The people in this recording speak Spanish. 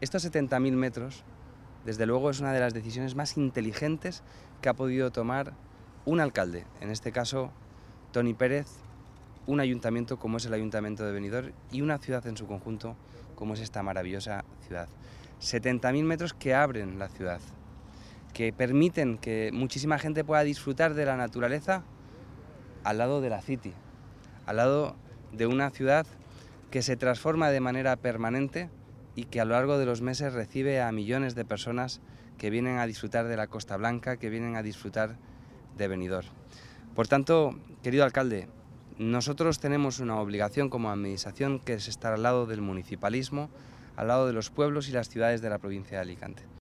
Estos 70.000 metros, desde luego, es una de las decisiones más inteligentes que ha podido tomar un alcalde, en este caso Toni Pérez, un ayuntamiento como es el Ayuntamiento de Benidorm y una ciudad en su conjunto como es esta maravillosa ciudad. 70.000 metros que abren la ciudad, que permiten que muchísima gente pueda disfrutar de la naturaleza al lado de la City, al lado de una ciudad que se transforma de manera permanente y que a lo largo de los meses recibe a millones de personas que vienen a disfrutar de la Costa Blanca, que vienen a disfrutar de Benidorm. Por tanto, querido alcalde, nosotros tenemos una obligación como administración, que es estar al lado del municipalismo, al lado de los pueblos y las ciudades de la provincia de Alicante.